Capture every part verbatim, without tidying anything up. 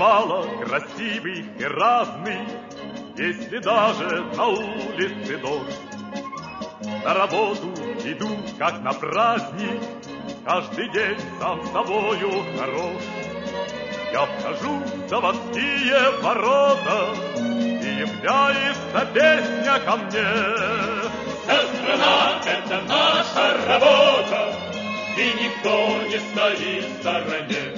немало красивых и разных, если даже на улице дождь. На работу иду, как на праздник, каждый день сам с собою хорош. Я вхожу в заводские ворота, и является песня ко мне. Вся страна — это наша работа, и никто не стоит в стороне.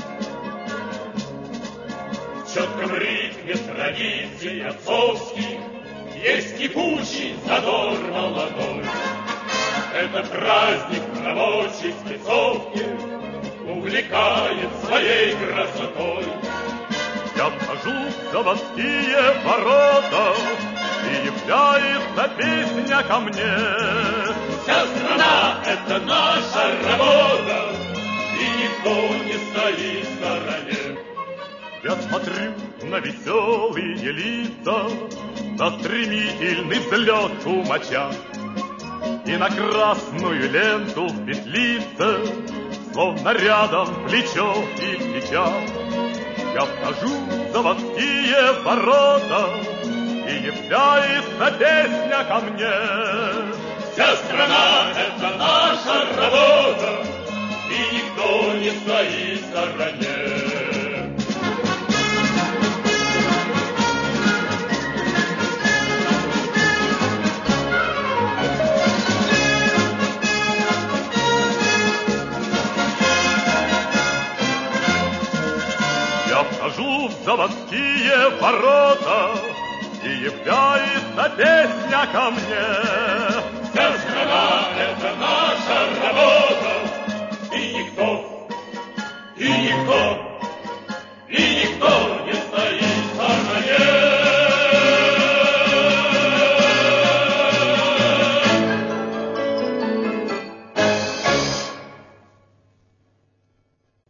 В четком ритме традиций отцовских есть кипучий задор молодой. Это праздник рабочей спецовки увлекает своей красотой. Я вхожу в заводские ворота, и является песня ко мне. Вся страна — это наша работа, и никто не стоит в стороне. Я смотрю на веселые лица, на стремительный взлет кумача и на красную ленту в петлице, словно рядом плечо и плеча. Я вхожу в заводские ворота, и является песня ко мне. Вся страна — это наша работа, и никто не стоит в стороне. Я вхожу в заводские ворота, и является песня ко мне.